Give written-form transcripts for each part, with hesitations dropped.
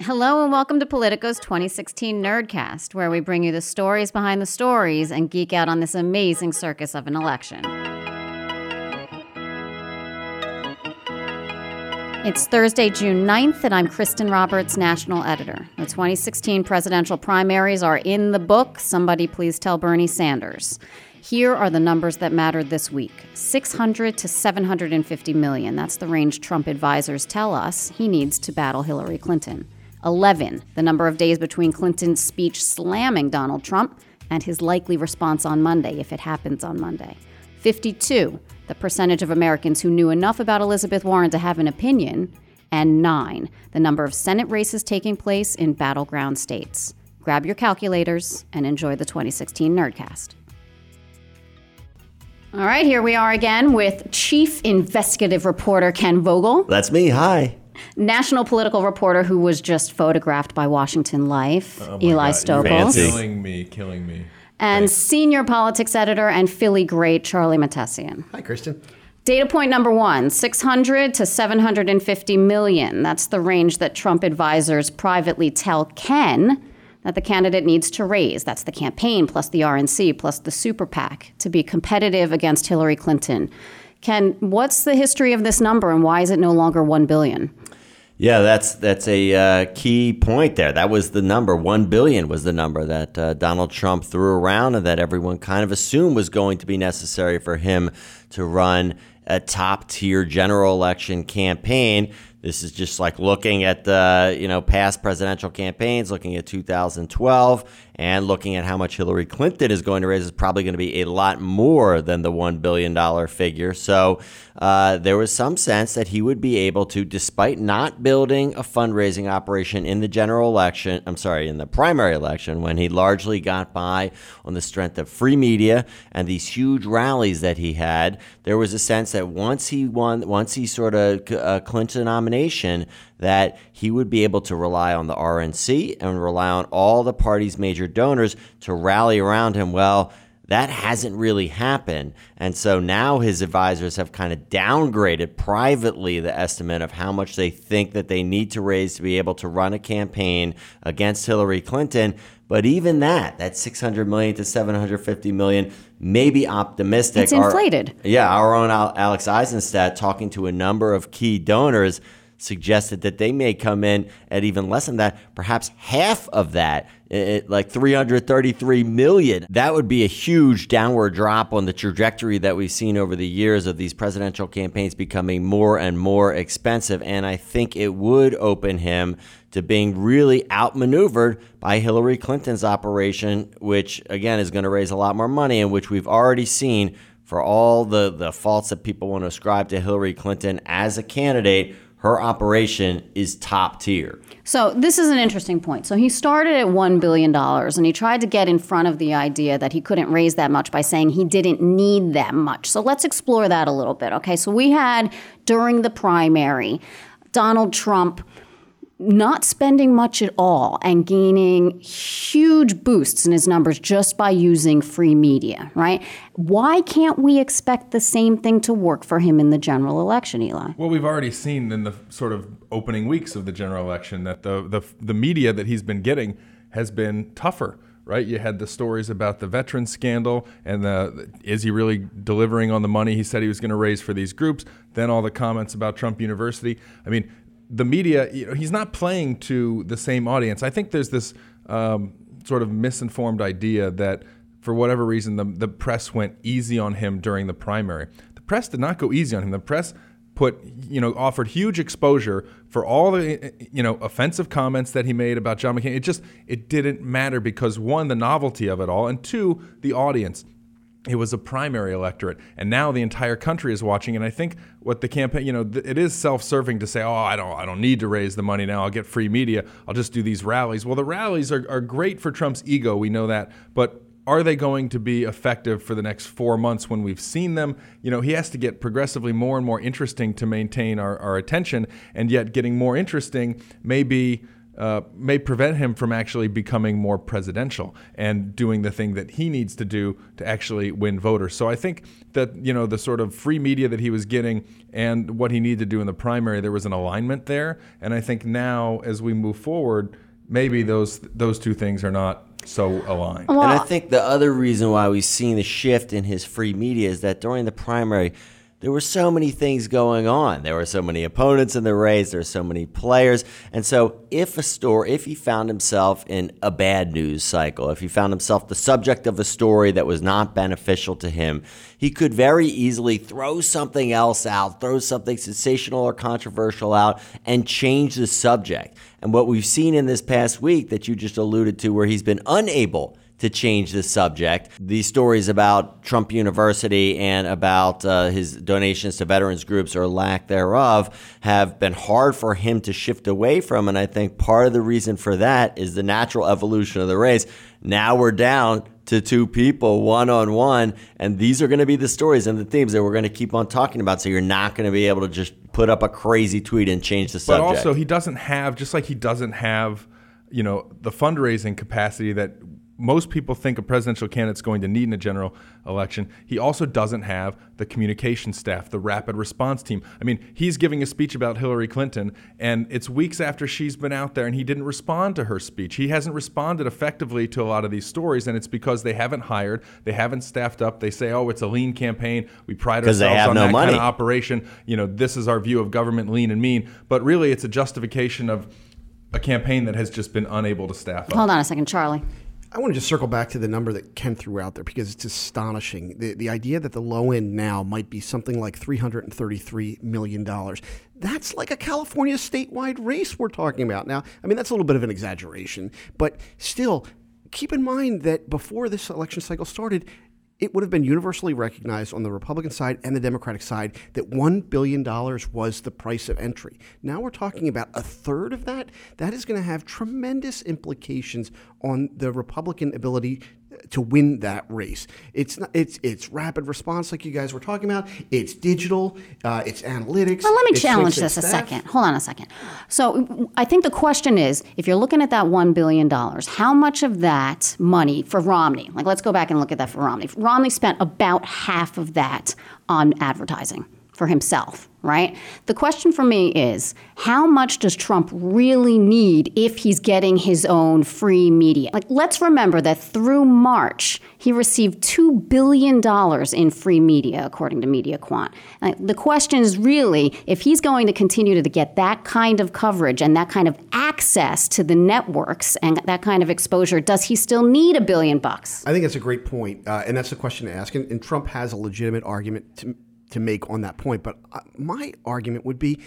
Hello and welcome to Politico's 2016 Nerdcast, where we bring you the stories behind the stories and geek out on this amazing circus of an election. It's Thursday, June 9th, and I'm Kristen Roberts, national editor. The 2016 presidential primaries are in the book. Somebody please tell Bernie Sanders. Here are the numbers that mattered this week. 600 to 750 million. That's the range Trump advisors tell us he needs to battle Hillary Clinton. 11, the number of days between Clinton's speech slamming Donald Trump and his likely response on Monday, if it happens on Monday. 52, the percentage of Americans who knew enough about Elizabeth Warren to have an opinion. And 9, the number of Senate races taking place in battleground states. Grab your calculators and enjoy the 2016 Nerdcast. All right, here we are again with Chief Investigative Reporter Ken Vogel. That's me. Hi. National political reporter who was just photographed by Washington Life, Eli Stokols. Killing me. And Thanks. Senior politics editor and Philly great Charlie Mattesian. Hi, Kristen. Data point number 1, 600 to 750 million. That's the range that Trump advisors privately tell Ken that the candidate needs to raise. That's the campaign plus the RNC plus the super PAC to be competitive against Hillary Clinton. Ken, what's the history of this number and why is it no longer 1 billion? Yeah, that's a key point there. That was the number. 1 billion was the number that Donald Trump threw around and that everyone kind of assumed was going to be necessary for him to run a top-tier general election campaign. This is just like looking at the past presidential campaigns, looking at 2012, and looking at how much Hillary Clinton is going to raise is probably going to be a lot more than the $1 billion figure. So there was some sense that he would be able to, despite not building a fundraising operation in the in the primary election, when he largely got by on the strength of free media and these huge rallies that he had, there was a sense that once he sort of clinched the nomination, that he would be able to rely on the RNC and rely on all the party's major donors to rally around him. Well, that hasn't really happened. And so now his advisors have kind of downgraded privately the estimate of how much they think that they need to raise to be able to run a campaign against Hillary Clinton. But even that 600 million to 750 million may be optimistic. It's inflated. Our own Alex Eisenstadt, talking to a number of key donors, suggested that they may come in at even less than that, perhaps half of that, like 333 million. That would be a huge downward drop on the trajectory that we've seen over the years of these presidential campaigns becoming more and more expensive. And I think it would open him to being really outmaneuvered by Hillary Clinton's operation, which, again, is going to raise a lot more money, and which we've already seen for all the faults that people want to ascribe to Hillary Clinton as a candidate. Her operation is top tier. So this is an interesting point. So he started at $1 billion, and he tried to get in front of the idea that he couldn't raise that much by saying he didn't need that much. So let's explore that a little bit. Okay, so we had, during the primary, Donald Trump not spending much at all and gaining huge boosts in his numbers just by using free media, right? Why can't we expect the same thing to work for him in the general election, Eli? Well, we've already seen in the sort of opening weeks of the general election that the media that he's been getting has been tougher, right? You had the stories about the veteran scandal and is he really delivering on the money he said he was going to raise for these groups? Then all the comments about Trump University. I mean, the media, he's not playing to the same audience. I think there's this sort of misinformed idea that for whatever reason, the press went easy on him during the primary. The press did not go easy on him. The press offered huge exposure for all the, offensive comments that he made about John McCain. It didn't matter because, one, the novelty of it all, and two, the audience. It was a primary electorate, and now the entire country is watching. And I think what the campaign, it is self-serving to say, I don't need to raise the money now. I'll get free media. I'll just do these rallies. Well, the rallies are great for Trump's ego. We know that. But are they going to be effective for the next 4 months when we've seen them? He has to get progressively more and more interesting to maintain our attention. And yet getting more interesting may be may prevent him from actually becoming more presidential and doing the thing that he needs to do to actually win voters. So I think that, the sort of free media that he was getting and what he needed to do in the primary, there was an alignment there. And I think now, as we move forward, maybe those two things are not so aligned. And I think the other reason why we've seen the shift in his free media is that during the primary, there were so many things going on. There were so many opponents in the race. There were so many players. And so if he found himself in a bad news cycle, if he found himself the subject of a story that was not beneficial to him, he could very easily throw something else out, throw something sensational or controversial out, and change the subject. And what we've seen in this past week that you just alluded to, where he's been unable to change the subject. These stories about Trump University and about his donations to veterans groups or lack thereof have been hard for him to shift away from. And I think part of the reason for that is the natural evolution of the race. Now we're down to two people one-on-one, and these are going to be the stories and the themes that we're going to keep on talking about. So you're not going to be able to just put up a crazy tweet and change the subject. But also, he doesn't have, just like he doesn't have, the fundraising capacity that most people think a presidential candidate's going to need in a general election. He also doesn't have the communication staff, the rapid response team. I mean, he's giving a speech about Hillary Clinton, and it's weeks after she's been out there, and he didn't respond to her speech. He hasn't responded effectively to a lot of these stories, and it's because they haven't hired, they haven't staffed up. They say, oh, it's a lean campaign. We pride ourselves on that kind of operation. This is our view of government, lean and mean. But really, it's a justification of a campaign that has just been unable to staff up. Hold on a second, Charlie. I want to just circle back to the number that Ken threw out there because it's astonishing. The idea that the low end now might be something like $333 million. That's like a California statewide race we're talking about. Now, I mean, that's a little bit of an exaggeration, but still, keep in mind that before this election cycle started, it would have been universally recognized on the Republican side and the Democratic side that $1 billion was the price of entry. Now we're talking about a third of that. That is going to have tremendous implications on the Republican ability to win that race. It's rapid response like you guys were talking about. It's digital. It's analytics. Well, let me challenge this a second. Hold on a second. So I think the question is, if you're looking at that $1 billion, how much of that money for Romney, like let's go back and look at that for Romney. Romney spent about half of that on advertising for himself, right? The question for me is, how much does Trump really need if he's getting his own free media? Like, let's remember that through March, he received $2 billion in free media, according to MediaQuant. The question is really, if he's going to continue to get that kind of coverage and that kind of access to the networks and that kind of exposure, does he still need $1 billion? I think that's a great point, and that's the question to ask. And Trump has a legitimate argument to make on that point. But my argument would be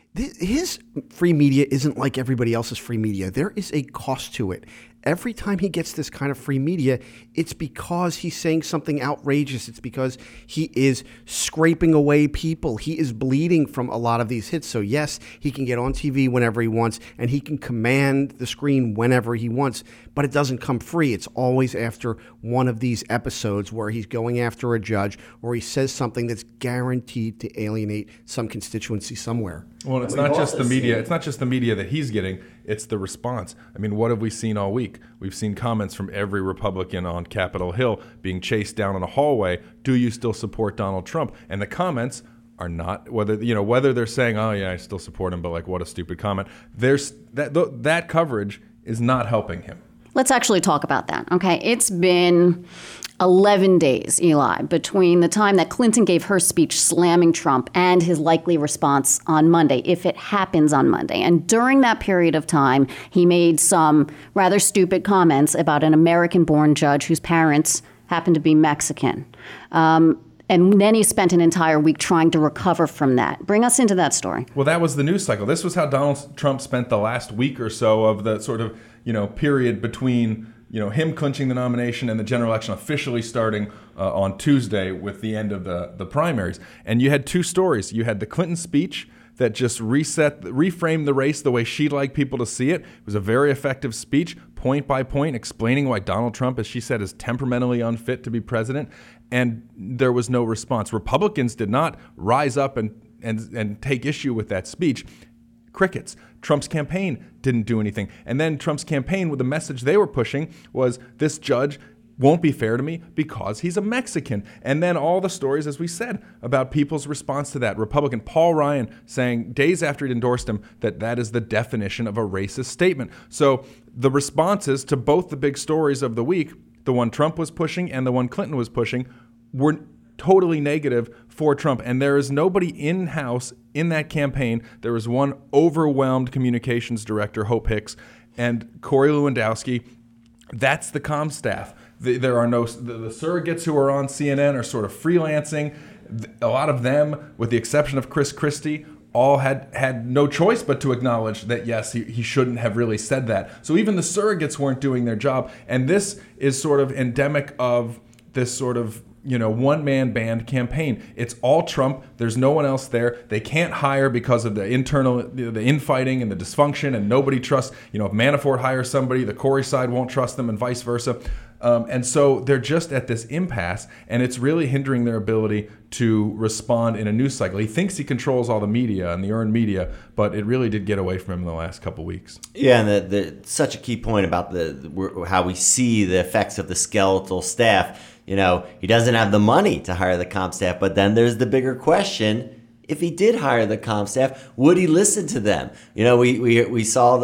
his free media isn't like everybody else's free media. There is a cost to it. Every time he gets this kind of free media, it's because he's saying something outrageous. It's because he is scraping away people. He is bleeding from a lot of these hits. So yes, he can get on TV whenever he wants, and he can command the screen whenever he wants, but it doesn't come free. It's always after one of these episodes where he's going after a judge or he says something that's guaranteed to alienate some constituency somewhere. Well, it's not just the media. It's not just the media that he's getting. It's the response. I mean, what have we seen all week? We've seen comments from every Republican on Capitol Hill being chased down in a hallway. Do you still support Donald Trump? And the comments are not whether they're saying, "Oh yeah, I still support him," but like, what a stupid comment. There's that coverage is not helping him. Let's actually talk about that. Okay, it's been 11 days, Eli, between the time that Clinton gave her speech slamming Trump and his likely response on Monday, if it happens on Monday. And during that period of time, he made some rather stupid comments about an American-born judge whose parents happen to be Mexican. And then he spent an entire week trying to recover from that. Bring us into that story. Well, that was the news cycle. This was how Donald Trump spent the last week or so of the sort of, period between him clinching the nomination and the general election officially starting on Tuesday with the end of the primaries. And you had two stories. You had the Clinton speech that just reframed the race the way she'd like people to see it. It was a very effective speech, point by point, explaining why Donald Trump, as she said, is temperamentally unfit to be president. And there was no response. Republicans did not rise up and take issue with that speech. Crickets. Trump's campaign didn't do anything. And then Trump's campaign, with the message they were pushing was, this judge won't be fair to me because he's a Mexican. And then all the stories, as we said, about people's response to that. Republican Paul Ryan saying days after he'd endorsed him that that is the definition of a racist statement. So the responses to both the big stories of the week, the one Trump was pushing and the one Clinton was pushing, were totally negative for Trump. And there is nobody in-house in that campaign. There was one overwhelmed communications director, Hope Hicks, and Corey Lewandowski. That's the comm staff. There are no, the surrogates who are on CNN are sort of freelancing. A lot of them, with the exception of Chris Christie, all had no choice but to acknowledge that, yes, he shouldn't have really said that. So even the surrogates weren't doing their job. And this is sort of endemic of this sort of, one-man band campaign. It's all Trump. There's no one else there. They can't hire because of the infighting and the dysfunction, and nobody trusts, if Manafort hires somebody, the Corey side won't trust them, and vice versa. And so they're just at this impasse, and it's really hindering their ability to respond in a news cycle. He thinks he controls all the media and the earned media, but it really did get away from him in the last couple of weeks. Yeah, and such a key point about how we see the effects of the skeletal staff. He doesn't have the money to hire the comm staff, but then there's the bigger question. If he did hire the comm staff, would he listen to them? We saw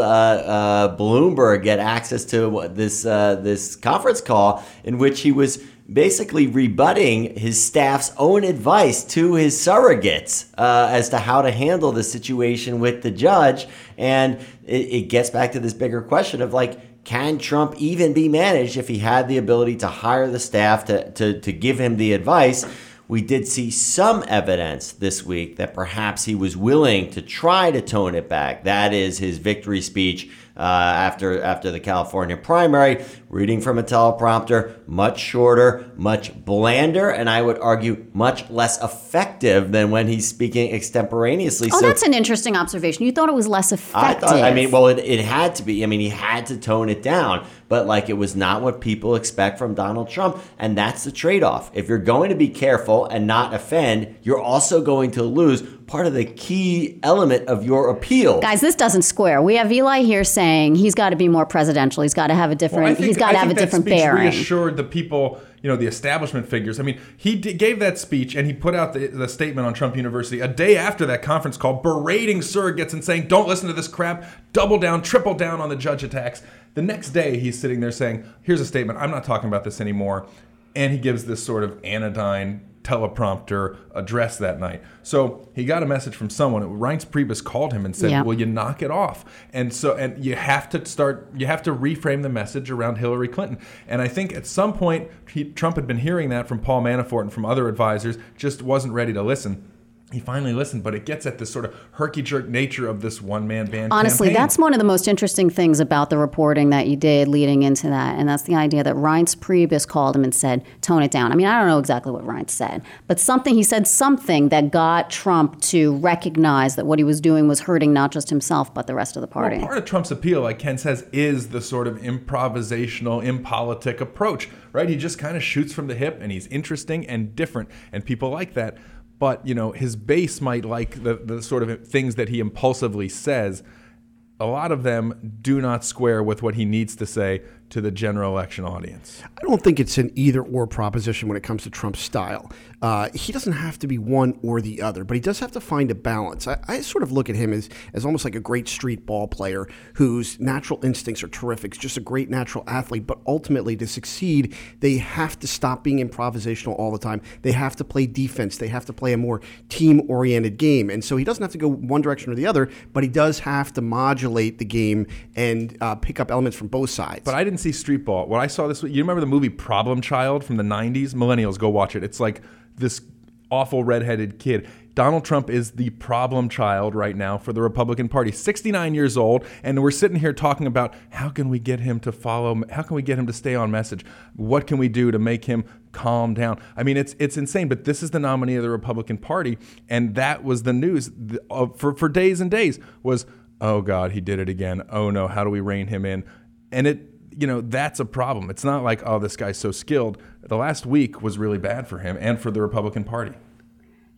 Bloomberg get access to this conference call in which he was basically rebutting his staff's own advice to his surrogates as to how to handle the situation with the judge. And it gets back to this bigger question of can Trump even be managed if he had the ability to hire the staff to give him the advice? We did see some evidence this week that perhaps he was willing to try to tone it back. That is his victory speech after the California primary, reading from a teleprompter, much shorter, much blander, and I would argue much less effective than when he's speaking extemporaneously. Oh, so that's an interesting observation. You thought it was less effective. It had to be. He had to tone it down, but it was not what people expect from Donald Trump, and that's the trade-off. If you're going to be careful and not offend, you're also going to lose part of the key element of your appeal. Guys, this doesn't square. We have Eli here saying he's got to be more presidential. He's got to have a different. He's got to have a different bearing. Reassured the people, the establishment figures. He gave that speech and he put out the statement on Trump University a day after that conference call, berating surrogates and saying, "Don't listen to this crap. Double down, triple down on the judge attacks." The next day, he's sitting there saying, "Here's a statement. I'm not talking about this anymore," and he gives this sort of anodyne teleprompter address that night. So he got a message from someone. Reince Priebus called him and said, "Will you knock it off?" And you have to reframe the message around Hillary Clinton. And I think at some point Trump had been hearing that from Paul Manafort and from other advisors, just wasn't ready to listen. He finally listened, but it gets at this sort of herky-jerk nature of this one-man band Honestly, campaign. That's one of the most interesting things about the reporting that you did leading into that, and that's the idea that Reince Priebus called him and said, tone it down. I don't know exactly what Reince said, but he said something that got Trump to recognize that what he was doing was hurting not just himself, but the rest of the party. Well, part of Trump's appeal, like Ken says, is the sort of improvisational, impolitic approach, right? He just kind of shoots from the hip, and he's interesting and different, and people like that. But, his base might like the sort of things that he impulsively says. A lot of them do not square with what he needs to say to the general election audience. I don't think it's an either-or proposition when it comes to Trump's style. He doesn't have to be one or the other, but he does have to find a balance. I sort of look at him as almost like a great street ball player whose natural instincts are terrific. He's just a great natural athlete, but ultimately to succeed, they have to stop being improvisational all the time. They have to play defense. They have to play a more team-oriented game. And so he doesn't have to go one direction or the other, but he does have to modulate the game and pick up elements from both sides. But I didn't see street ball. What I saw this week, you remember the movie Problem Child from the 90s? Millennials, go watch it. It's like this awful redheaded kid. Donald Trump is the problem child right now for the Republican Party. 69 years old, and we're sitting here talking about how can we get him to follow, how can we get him to stay on message? What can we do to make him calm down? It's insane, but this is the nominee of the Republican Party, and that was the news for days and days was, oh God, he did it again. Oh no, how do we rein him in? And that's a problem. It's not like, oh, this guy's so skilled. The last week was really bad for him and for the Republican Party.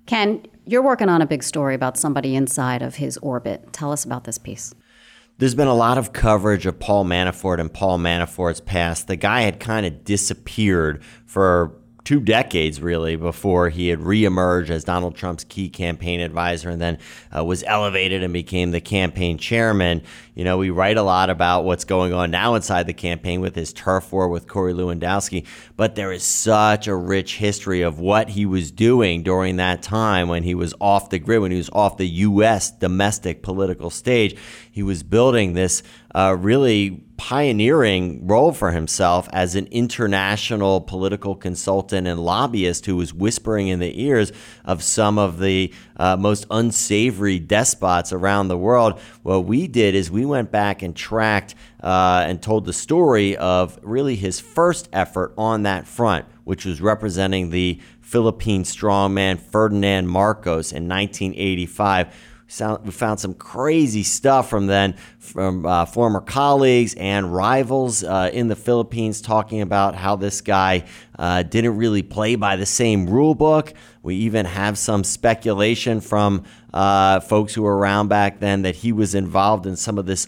Ken, you're working on a big story about somebody inside of his orbit. Tell us about this piece. There's been a lot of coverage of Paul Manafort and Paul Manafort's past. The guy had kind of disappeared for 2 decades, really, before he had reemerged as Donald Trump's key campaign advisor and then was elevated and became the campaign chairman. You know, we write a lot about what's going on now inside the campaign with his turf war with Corey Lewandowski, but there is such a rich history of what he was doing during that time when he was off the grid, when he was off the U.S. domestic political stage. He was building this really pioneering role for himself as an international political consultant and lobbyist who was whispering in the ears of some of the most unsavory despots around the world. What we did is we went back and tracked and told the story of really his first effort on that front, which was representing the Philippine strongman Ferdinand Marcos in 1985. We found some crazy stuff from then from former colleagues and rivals in the Philippines talking about how this guy didn't really play by the same rule book. We even have some speculation from folks who were around back then that he was involved in some of this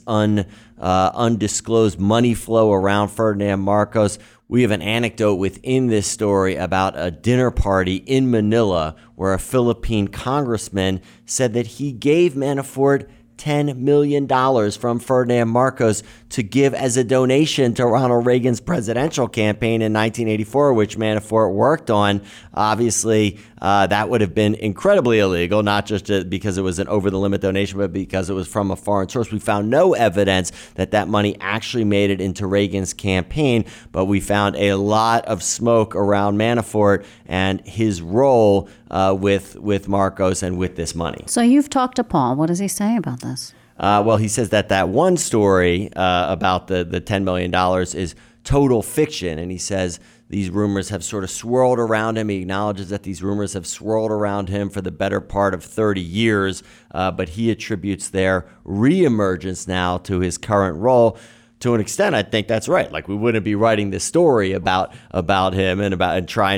undisclosed money flow around Ferdinand Marcos. We have an anecdote within this story about a dinner party in Manila where a Philippine congressman said that he gave Manafort $10 million from Ferdinand Marcos to give as a donation to Ronald Reagan's presidential campaign in 1984, which Manafort worked on. Obviously, that would have been incredibly illegal, not just because it was an over-the-limit donation, but because it was from a foreign source. We found no evidence that that money actually made it into Reagan's campaign, but we found a lot of smoke around Manafort and his role with Marcos and with this money. So you've talked to Paul. What does he say about this? Well, he says that one story about the $10 million is total fiction. And he says these rumors have sort of swirled around him. He acknowledges that these rumors have swirled around him for the better part of 30 years. But he attributes their reemergence now to his current role. To an extent, I think that's right. Like, we wouldn't be writing this story about him and trying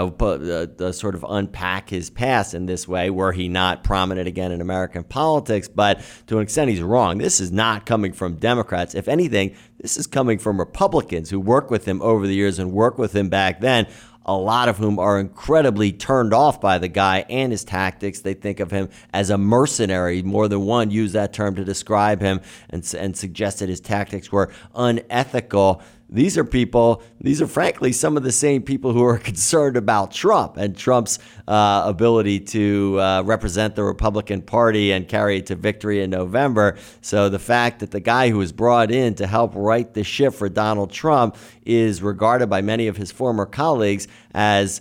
to, sort of unpack his past in this way were he not prominent again in American politics. But to an extent, he's wrong. This is not coming from Democrats. If anything, this is coming from Republicans who worked with him over the years and worked with him back then, a lot of whom are incredibly turned off by the guy and his tactics. They think of him as a mercenary. More than one used that term to describe him and suggested his tactics were unethical. These are frankly some of the same people who are concerned about Trump and Trump's ability to represent the Republican Party and carry it to victory in November. So the fact that the guy who was brought in to help right the ship for Donald Trump is regarded by many of his former colleagues as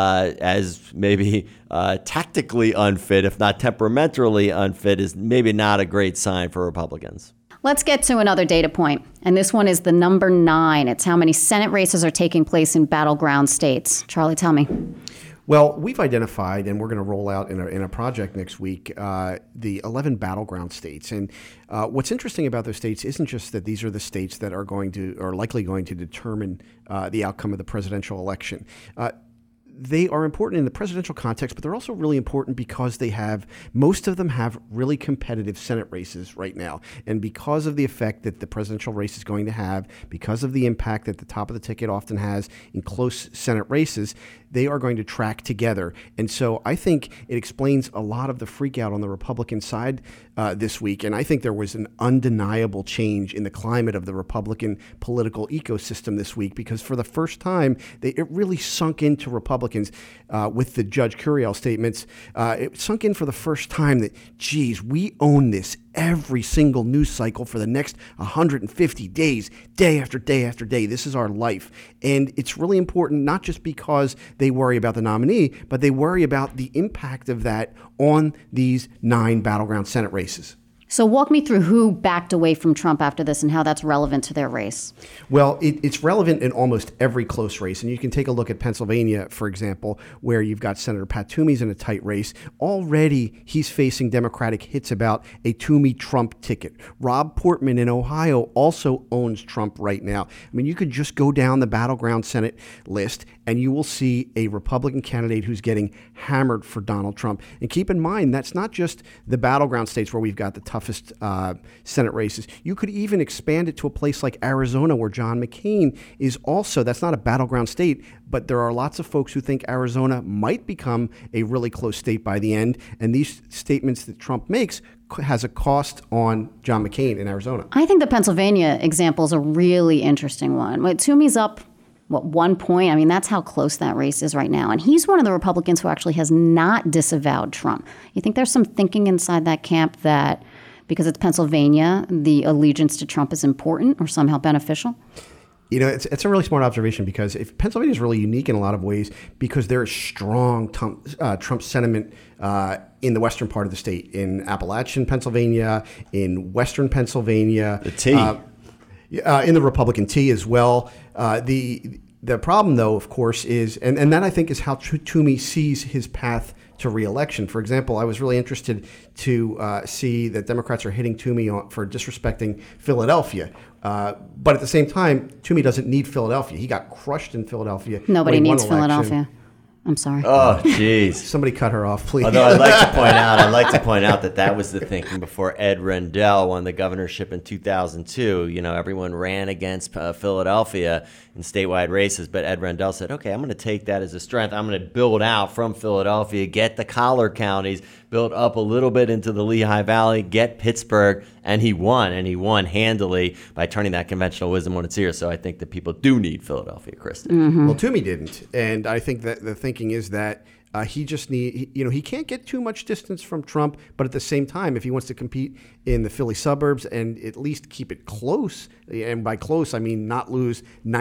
maybe tactically unfit, if not temperamentally unfit, is maybe not a great sign for Republicans. Let's get to another data point, and this one is the number 9. It's how many Senate races are taking place in battleground states. Charlie, tell me. Well, we've identified, and we're going to roll out in a project next week, the 11 battleground states. And what's interesting about those states isn't just that these are the states that are likely going to determine the outcome of the presidential election. They are important in the presidential context, but they're also really important because most of them have really competitive Senate races right now. And because of the effect that the presidential race is going to have, because of the impact that the top of the ticket often has in close Senate races, they are going to track together. And so I think it explains a lot of the freak out on the Republican side this week. And I think there was an undeniable change in the climate of the Republican political ecosystem this week, because for the first time, it really sunk into Republicans with the Judge Curiel statements. It sunk in for the first time that, geez, we own this every single news cycle for the next 150 days, day after day after day. This is our life. And it's really important, not just because they worry about the nominee, but they worry about the impact of that on these 9 battleground Senate races. So walk me through who backed away from Trump after this and how that's relevant to their race. Well, it's relevant in almost every close race. And you can take a look at Pennsylvania, for example, where you've got Senator Pat Toomey's in a tight race. Already, he's facing Democratic hits about a Toomey-Trump ticket. Rob Portman in Ohio also owns Trump right now. I mean, you could just go down the battleground Senate list and you will see a Republican candidate who's getting hammered for Donald Trump. And keep in mind, that's not just the battleground states where we've got the toughest Senate races. You could even expand it to a place like Arizona, where John McCain is also, that's not a battleground state, but there are lots of folks who think Arizona might become a really close state by the end. And these statements that Trump makes has a cost on John McCain in Arizona. I think the Pennsylvania example is a really interesting one. Toomey's up, 1 point? I mean, that's how close that race is right now. And he's one of the Republicans who actually has not disavowed Trump. You think there's some thinking inside that camp that because it's Pennsylvania, the allegiance to Trump is important or somehow beneficial? You know, it's a really smart observation, because if Pennsylvania is really unique in a lot of ways because there is strong Trump sentiment in the western part of the state, in Appalachian Pennsylvania, in western Pennsylvania. The T. In the Republican T as well. The problem, though, of course, is, and that I think is how Toomey sees his path to re-election. For example, I was really interested to see that Democrats are hitting Toomey for disrespecting Philadelphia. But at the same time, Toomey doesn't need Philadelphia. He got crushed in Philadelphia. Nobody needs Philadelphia. I'm sorry. Oh, jeez. Somebody cut her off, please. Although I'd like to point out that was the thinking before Ed Rendell won the governorship in 2002. You know, everyone ran against Philadelphia in statewide races, but Ed Rendell said, okay, I'm going to take that as a strength. I'm going to build out from Philadelphia, get the collar counties, build up a little bit into the Lehigh Valley, get Pittsburgh, and he won handily by turning that conventional wisdom on its ear. So I think that people do need Philadelphia, Kristen. Mm-hmm. Well, Toomey didn't, and I think that the thinking is that he just he can't get too much distance from Trump, but at the same time, if he wants to compete in the Philly suburbs and at least keep it close, and by close I mean not lose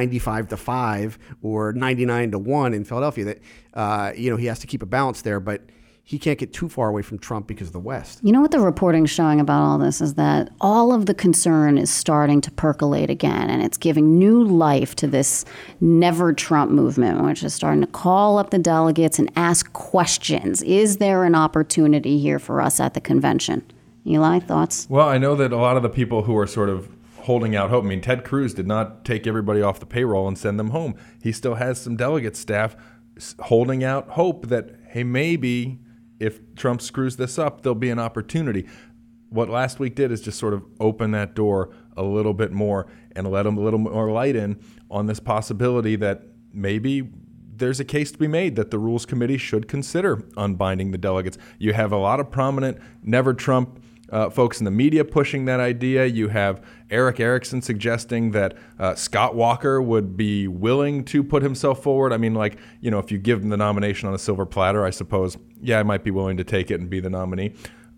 95-5 or 99-1 in Philadelphia, that he has to keep a balance there, but he can't get too far away from Trump because of the West. You know what the reporting's showing about all this is that all of the concern is starting to percolate again, and it's giving new life to this Never Trump movement, which is starting to call up the delegates and ask questions. Is there an opportunity here for us at the convention? Eli, thoughts? Well, I know that a lot of the people who are sort of holding out hope. I mean, Ted Cruz did not take everybody off the payroll and send them home. He still has some delegate staff holding out hope that, hey, maybe if Trump screws this up, there'll be an opportunity. What last week did is just sort of open that door a little bit more and let a little more light in on this possibility that maybe there's a case to be made that the Rules Committee should consider unbinding the delegates. You have a lot of prominent Never Trump folks in the media pushing that idea. You have Eric Erickson suggesting that Scott Walker would be willing to put himself forward. I mean, if you give him the nomination on a silver platter, I suppose, I might be willing to take it and be the nominee.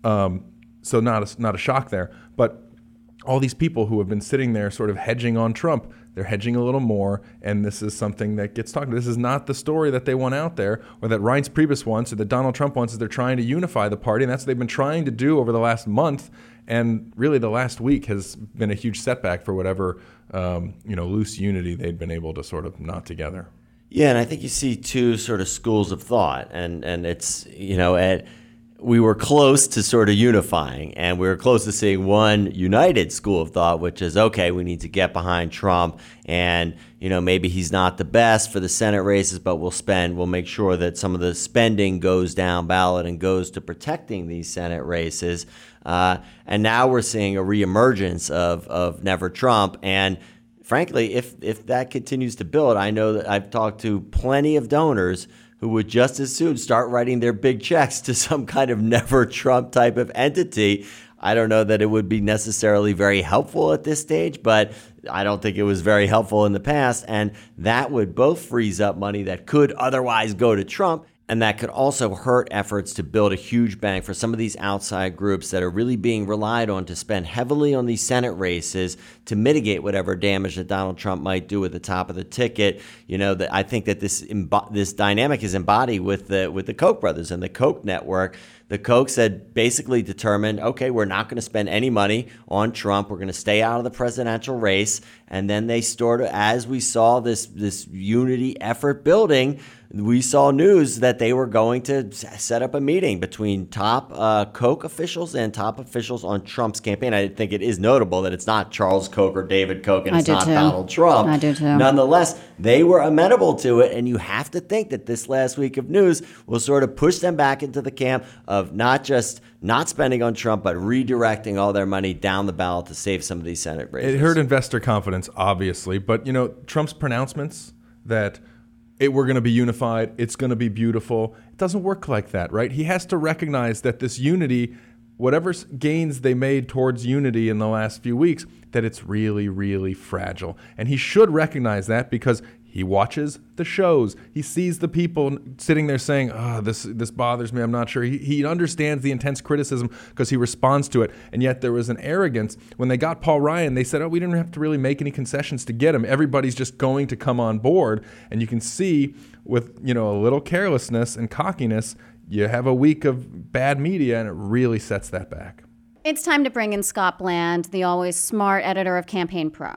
So not a shock there. But all these people who have been sitting there sort of hedging on Trump, they're hedging a little more, and this is something that gets talked about. This is not the story that they want out there, or that Reince Priebus wants, or that Donald Trump wants, is they're trying to unify the party, and that's what they've been trying to do over the last month, and really the last week has been a huge setback for whatever loose unity they'd been able to sort of knot together. Yeah, and I think you see two sort of schools of thought, and it's, we were close to sort of unifying, and we were close to seeing one united school of thought, which is, okay, we need to get behind Trump, and maybe he's not the best for the Senate races, but we'll make sure that some of the spending goes down ballot and goes to protecting these Senate races. And now we're seeing a reemergence of Never Trump, and frankly, if that continues to build, I know that I've talked to plenty of donors who would just as soon start writing their big checks to some kind of Never Trump type of entity. I don't know that it would be necessarily very helpful at this stage, but I don't think it was very helpful in the past. And that would both freeze up money that could otherwise go to Trump, and that could also hurt efforts to build a huge bank for some of these outside groups that are really being relied on to spend heavily on these Senate races to mitigate whatever damage that Donald Trump might do at the top of the ticket. That I think that this dynamic is embodied with the Koch brothers and the Koch network. The Kochs had basically determined, okay, we're not going to spend any money on Trump. We're going to stay out of the presidential race. And then they as we saw this unity effort building, we saw news that they were going to set up a meeting between top Koch officials and top officials on Trump's campaign. I think it is notable that it's not Charles Koch or David Koch, and it's not Donald Trump. I do too. Nonetheless, they were amenable to it, and you have to think that this last week of news will sort of push them back into the camp of not just not spending on Trump, but redirecting all their money down the ballot to save some of these Senate races. It hurt investor confidence, obviously, but Trump's pronouncements that we're going to be unified, it's going to be beautiful, it doesn't work like that, right? He has to recognize that this unity, whatever gains they made towards unity in the last few weeks, that it's really, really fragile. And he should recognize that because he watches the shows. He sees the people sitting there saying, this bothers me, I'm not sure. He understands the intense criticism because he responds to it. And yet there was an arrogance. When they got Paul Ryan, they said, we didn't have to really make any concessions to get him. Everybody's just going to come on board. And you can see with, a little carelessness and cockiness, you have a week of bad media and it really sets that back. It's time to bring in Scott Bland, the always smart editor of Campaign Pro.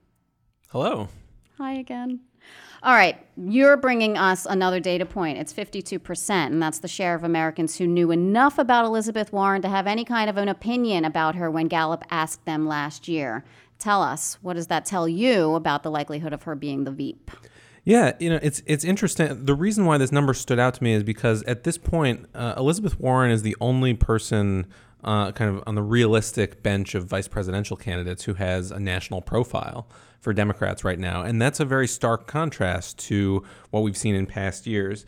Hello. Hi again. All right, you're bringing us another data point. It's 52%, and that's the share of Americans who knew enough about Elizabeth Warren to have any kind of an opinion about her when Gallup asked them last year. Tell us, what does that tell you about the likelihood of her being the Veep? Yeah, it's interesting. The reason why this number stood out to me is because at this point, Elizabeth Warren is the only person kind of on the realistic bench of vice presidential candidates who has a national profile for Democrats right now. And that's a very stark contrast to what we've seen in past years.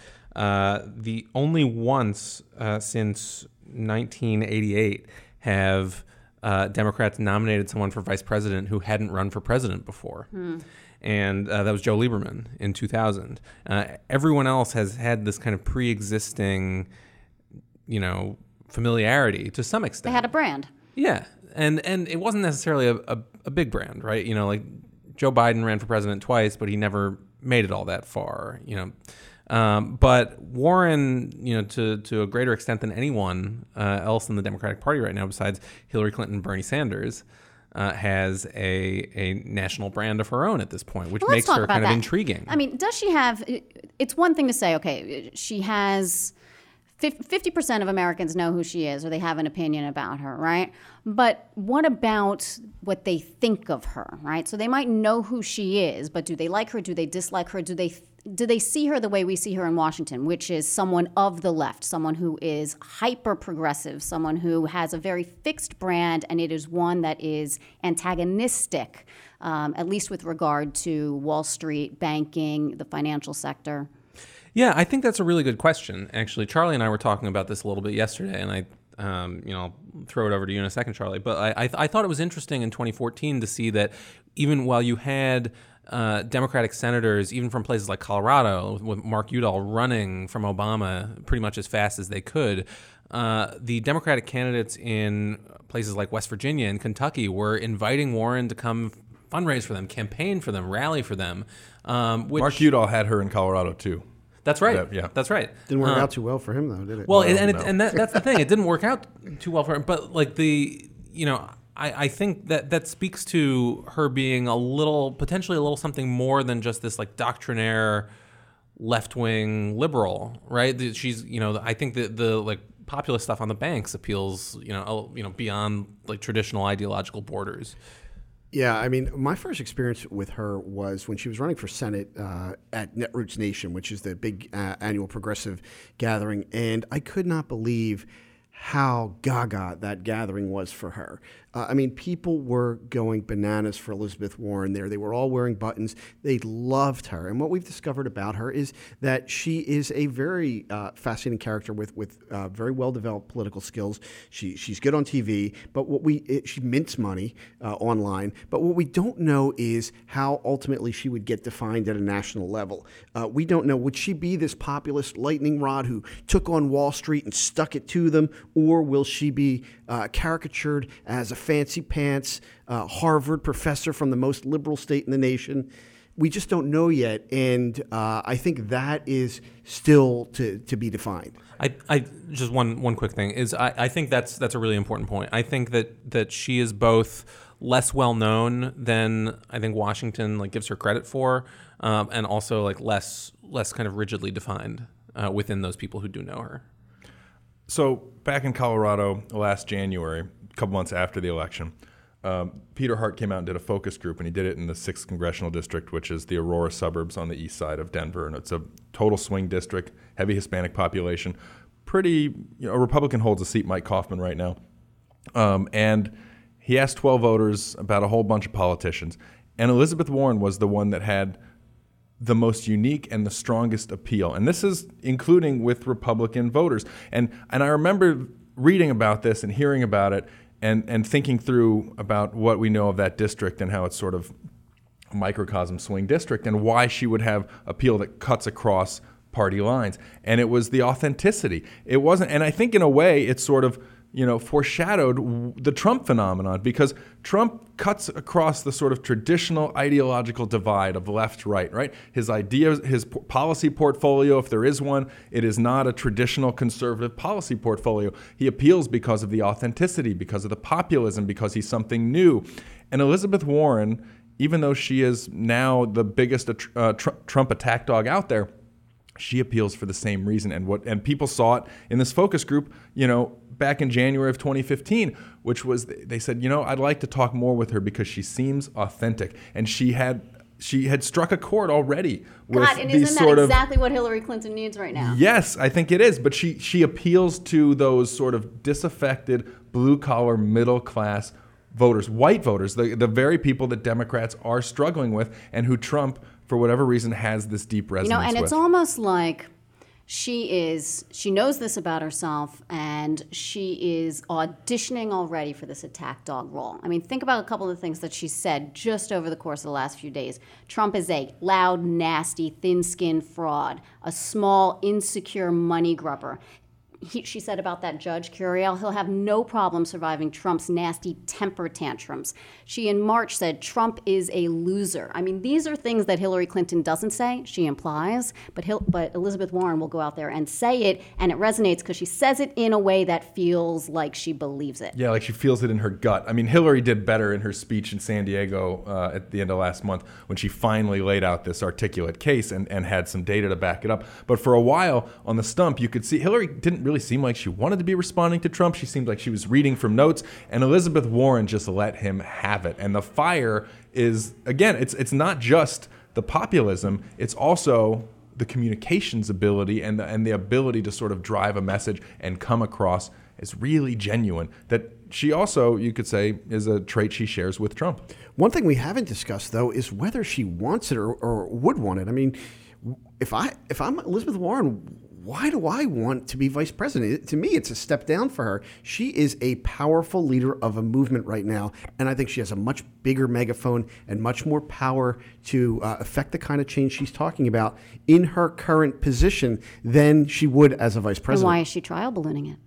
The only once since 1988 have Democrats nominated someone for vice president who hadn't run for president before. And that was Joe Lieberman in 2000. Everyone else has had this kind of pre-existing, familiarity to some extent. They had a brand. Yeah, and it wasn't necessarily a big brand, right? Like Joe Biden ran for president twice, but he never made it all that far, But Warren, to a greater extent than anyone else in the Democratic Party right now, besides Hillary Clinton and Bernie Sanders, has a national brand of her own at this point, which makes her kind of intriguing. I mean, does she have? It's one thing to say, okay, she has 50% of Americans know who she is or they have an opinion about her, right? But what about what they think of her, right? So they might know who she is, but do they like her? Do they dislike her? Do they see her the way we see her in Washington, which is someone of the left, someone who is hyper-progressive, someone who has a very fixed brand, and it is one that is antagonistic, at least with regard to Wall Street, banking, the financial sector? Yeah, I think that's a really good question. Actually, Charlie and I were talking about this a little bit yesterday, and I'll throw it over to you in a second, Charlie. But I thought it was interesting in 2014 to see that even while you had Democratic senators, even from places like Colorado, with Mark Udall running from Obama pretty much as fast as they could, the Democratic candidates in places like West Virginia and Kentucky were inviting Warren to come fundraise for them, campaign for them, rally for them. Mark Udall had her in Colorado, too. That's right. Yeah, that's right. Didn't work out too well for him, though, did it? Well, that's the thing. It didn't work out too well for him. But like I think that speaks to her being potentially a little something more than just this like doctrinaire left-wing liberal, right? She's, I think that the like populist stuff on the banks appeals, beyond like traditional ideological borders. Yeah, I mean, my first experience with her was when she was running for Senate at Netroots Nation, which is the big annual progressive gathering, and I could not believe how gaga that gathering was for her. I mean, people were going bananas for Elizabeth Warren there. They were all wearing buttons. They loved her. And what we've discovered about her is that she is a very fascinating character with very well-developed political skills. She's good on TV, but she mints money online. But what we don't know is how ultimately she would get defined at a national level. We don't know. Would she be this populist lightning rod who took on Wall Street and stuck it to them, or will she be caricatured as a fancy pants Harvard professor from the most liberal state in the nation? We just don't know yet, and I think that is still to be defined. I just one quick thing is I think that's a really important point. I think that she is both less well known than I think Washington gives her credit for, and also less kind of rigidly defined within those people who do know her. So back in Colorado last January, a couple months after the election, Peter Hart came out and did a focus group, and he did it in the 6th Congressional District, which is the Aurora suburbs on the east side of Denver. And it's a total swing district, heavy Hispanic population. Pretty, a Republican holds a seat, Mike Kaufman, right now. And he asked 12 voters about a whole bunch of politicians. And Elizabeth Warren was the one that had the most unique and the strongest appeal. And this is including with Republican voters. And I remember reading about this and hearing about it and thinking through about what we know of that district and how it's sort of a microcosm swing district and why she would have appeal that cuts across party lines. And it was the authenticity. It wasn't, and I think in a way it's sort of, foreshadowed the Trump phenomenon, because Trump cuts across the sort of traditional ideological divide of left-right, right? His ideas, his policy portfolio, if there is one, it is not a traditional conservative policy portfolio. He appeals because of the authenticity, because of the populism, because he's something new. And Elizabeth Warren, even though she is now the biggest Trump attack dog out there, she appeals for the same reason. And people saw it in this focus group, back in January of 2015, which was, they said, I'd like to talk more with her because she seems authentic. And she had struck a chord already with God, and these isn't sort that of, exactly what Hillary Clinton needs right now? Yes, I think it is. But she appeals to those sort of disaffected, blue-collar, middle-class voters, white voters, the very people that Democrats are struggling with and who Trump, for whatever reason, has this deep resonance and with. it's almost like she knows this about herself, and she is auditioning already for this attack dog role. I mean, think about a couple of the things that she said just over the course of the last few days. Trump is a loud, nasty, thin-skinned fraud, a small, insecure money grubber. She said about that Judge Curiel, he'll have no problem surviving Trump's nasty temper tantrums. She in March said Trump is a loser. I mean, these are things that Hillary Clinton doesn't say, she implies, but Elizabeth Warren will go out there and say it, and it resonates because she says it in a way that feels like she believes it. Yeah, like she feels it in her gut. I mean, Hillary did better in her speech in San Diego at the end of last month when she finally laid out this articulate case and had some data to back it up. But for a while on the stump, you could see Hillary didn't really seem like she wanted to be responding to Trump. She seemed like she was reading from notes, and Elizabeth Warren just let him have it. And the fire is, again, it's not just the populism, it's also the communications ability and the ability to sort of drive a message and come across as really genuine. That she also, you could say, is a trait she shares with Trump. One thing we haven't discussed, though, is whether she wants it or would want it. I mean, if I'm Elizabeth Warren, why do I want to be vice president? To me, it's a step down for her. She is a powerful leader of a movement right now, and I think she has a much bigger megaphone and much more power to affect the kind of change she's talking about in her current position than she would as a vice president. And why is she trial ballooning it?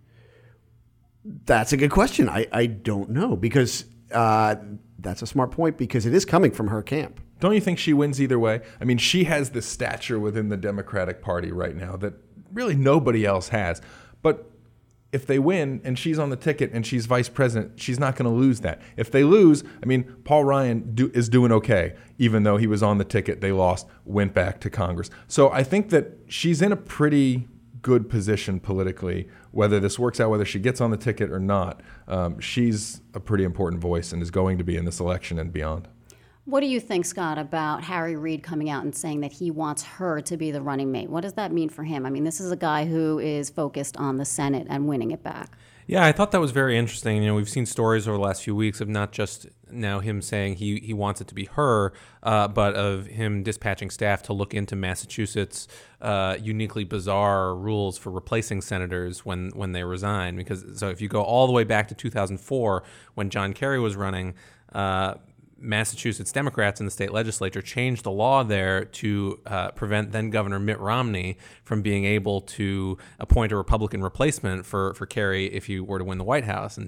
That's a good question. I don't know, because that's a smart point, because it is coming from her camp. Don't you think she wins either way? I mean, she has this stature within the Democratic Party right now that really nobody else has. But if they win and she's on the ticket and she's vice president, she's not going to lose that. If they lose, I mean, Paul Ryan is doing okay, even though he was on the ticket, they lost, went back to Congress. So I think that she's in a pretty good position politically, whether this works out, whether she gets on the ticket or not. She's a pretty important voice and is going to be in this election and beyond. What do you think, Scott, about Harry Reid coming out and saying that he wants her to be the running mate? What does that mean for him? I mean, this is a guy who is focused on the Senate and winning it back. Yeah, I thought that was very interesting. We've seen stories over the last few weeks of not just now him saying he wants it to be her, but of him dispatching staff to look into Massachusetts' uniquely bizarre rules for replacing senators when they resign. So if you go all the way back to 2004, when John Kerry was running, Massachusetts Democrats in the state legislature changed the law there to prevent then Governor Mitt Romney from being able to appoint a Republican replacement for Kerry if he were to win the White House. And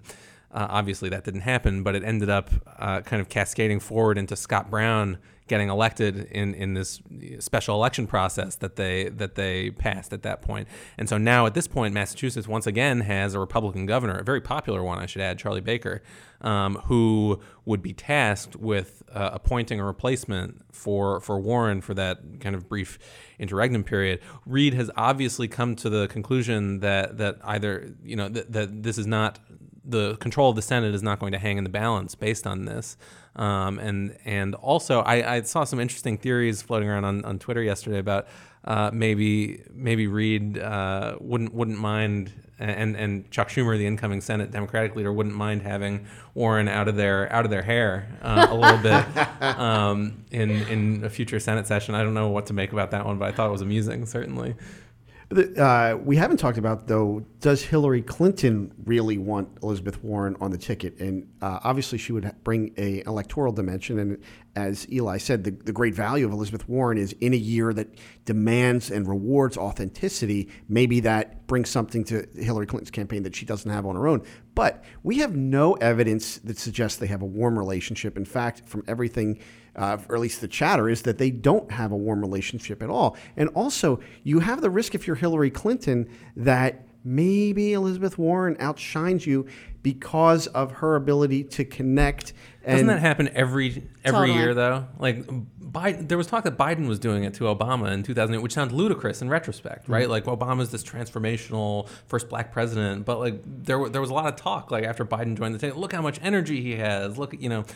Obviously, that didn't happen, but it ended up kind of cascading forward into Scott Brown getting elected in this special election process that they passed at that point. And so now at this point, Massachusetts once again has a Republican governor, a very popular one, I should add, Charlie Baker, who would be tasked with appointing a replacement for Warren for that kind of brief interregnum period. Reid has obviously come to the conclusion that either, that this is not, the control of the Senate is not going to hang in the balance based on this. And also, I saw some interesting theories floating around on Twitter yesterday about maybe Reid wouldn't mind, and Chuck Schumer, the incoming Senate Democratic leader, wouldn't mind having Warren out of their hair a little bit in a future Senate session. I don't know what to make about that one, but I thought it was amusing, certainly. We haven't talked about, though, does Hillary Clinton really want Elizabeth Warren on the ticket? And obviously she would bring an electoral dimension. And as Eli said, the great value of Elizabeth Warren is in a year that demands and rewards authenticity. Maybe that brings something to Hillary Clinton's campaign that she doesn't have on her own. But we have no evidence that suggests they have a warm relationship. In fact, from everything, or at least the chatter, is that they don't have a warm relationship at all. And also, you have the risk if you're Hillary Clinton that maybe Elizabeth Warren outshines you because of her ability to connect. Doesn't that happen every Totally. year, though? Like, there was talk that Biden was doing it to Obama in 2008, which sounds ludicrous in retrospect, right? Like, Obama's this transformational first black president, but like there was a lot of talk like after Biden joined the table. Look how much energy he has. Look,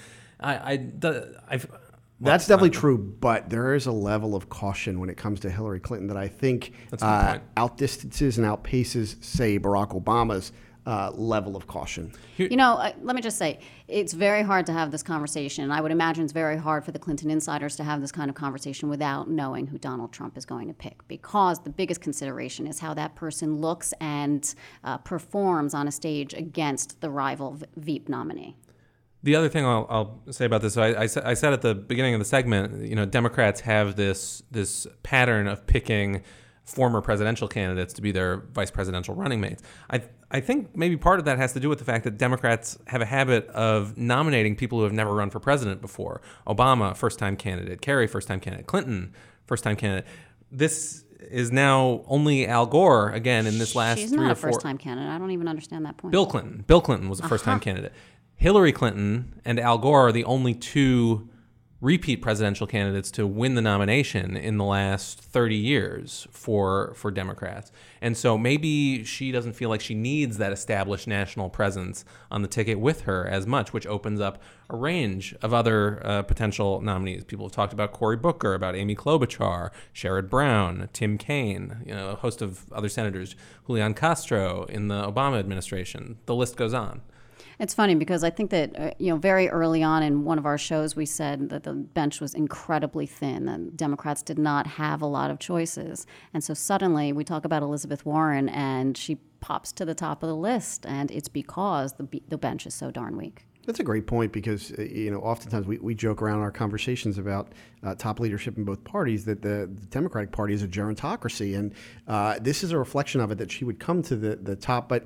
That's definitely true, but there is a level of caution when it comes to Hillary Clinton that I think outdistances and outpaces, say, Barack Obama's level of caution. Let me just say, it's very hard to have this conversation. I would imagine it's very hard for the Clinton insiders to have this kind of conversation without knowing who Donald Trump is going to pick, because the biggest consideration is how that person looks and performs on a stage against the rival Veep nominee. The other thing I'll say about this, I said at the beginning of the segment, Democrats have this pattern of picking former presidential candidates to be their vice presidential running mates. I think maybe part of that has to do with the fact that Democrats have a habit of nominating people who have never run for president before. Obama, first-time candidate. Kerry, first-time candidate. Clinton, first-time candidate. This is now only Al Gore, again, in this last 3 or 4... She's not a first-time candidate. I don't even understand that point. Bill Clinton was a first-time candidate. Hillary Clinton and Al Gore are the only two repeat presidential candidates to win the nomination in the last 30 years for Democrats. And so maybe she doesn't feel like she needs that established national presence on the ticket with her as much, which opens up a range of other potential nominees. People have talked about Cory Booker, about Amy Klobuchar, Sherrod Brown, Tim Kaine, a host of other senators, Julian Castro in the Obama administration. The list goes on. It's funny because I think that, very early on in one of our shows, we said that the bench was incredibly thin and Democrats did not have a lot of choices. And so suddenly we talk about Elizabeth Warren and she pops to the top of the list, and it's because the bench is so darn weak. That's a great point because, oftentimes we joke around in our conversations about top leadership in both parties that the Democratic Party is a gerontocracy. And this is a reflection of it, that she would come to the top, but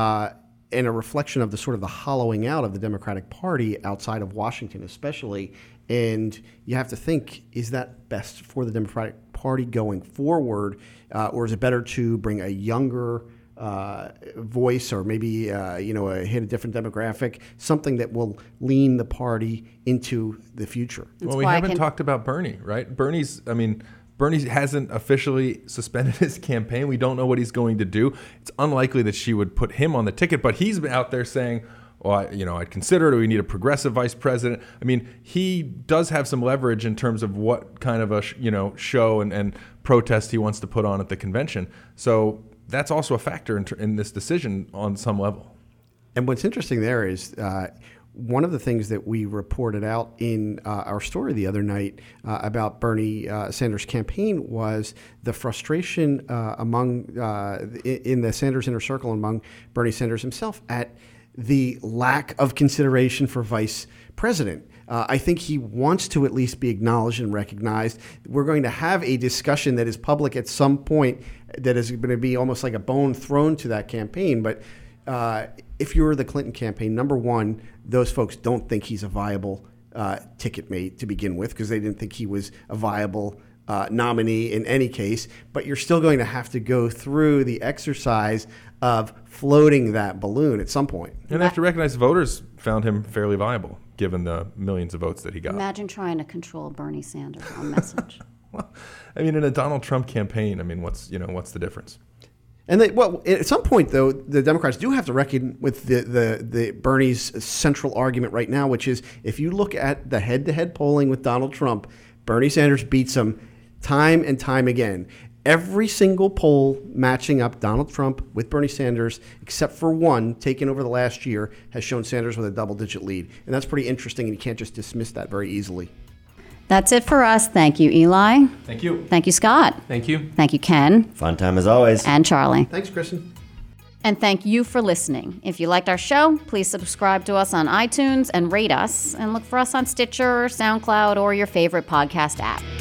and a reflection of the sort of the hollowing out of the Democratic Party outside of Washington especially. And you have to think, is that best for the Democratic Party going forward? Or is it better to bring a younger voice, or maybe hit a different demographic, something that will lean the party into the future? Well, we haven't talked about Bernie, right? Bernie hasn't officially suspended his campaign. We don't know what he's going to do. It's unlikely that she would put him on the ticket, but he's been out there saying, well, I'd consider it, or we need a progressive vice president. I mean, he does have some leverage in terms of what kind of a show and protest he wants to put on at the convention. So that's also a factor in this decision on some level. And what's interesting there is one of the things that we reported out in our story the other night about Bernie Sanders' campaign was the frustration in the Sanders inner circle among Bernie Sanders himself at the lack of consideration for vice president. I think he wants to at least be acknowledged and recognized. We're going to have a discussion that is public at some point that is going to be almost like a bone thrown to that campaign, but if you're the Clinton campaign, number one, those folks don't think he's a viable ticket mate to begin with because they didn't think he was a viable nominee in any case. But you're still going to have to go through the exercise of floating that balloon at some point. And they have to recognize voters found him fairly viable, given the millions of votes that he got. Imagine trying to control Bernie Sanders on message. Well, I mean, in a Donald Trump campaign, I mean, what's the difference? And at some point, though, the Democrats do have to reckon with the Bernie's central argument right now, which is if you look at the head-to-head polling with Donald Trump, Bernie Sanders beats him time and time again. Every single poll matching up Donald Trump with Bernie Sanders, except for one taken over the last year, has shown Sanders with a double-digit lead. And that's pretty interesting, and you can't just dismiss that very easily. That's it for us. Thank you, Eli. Thank you. Thank you, Scott. Thank you. Thank you, Ken. Fun time as always. And Charlie. Thanks, Kristen. And thank you for listening. If you liked our show, please subscribe to us on iTunes and rate us. And look for us on Stitcher, SoundCloud, or your favorite podcast app.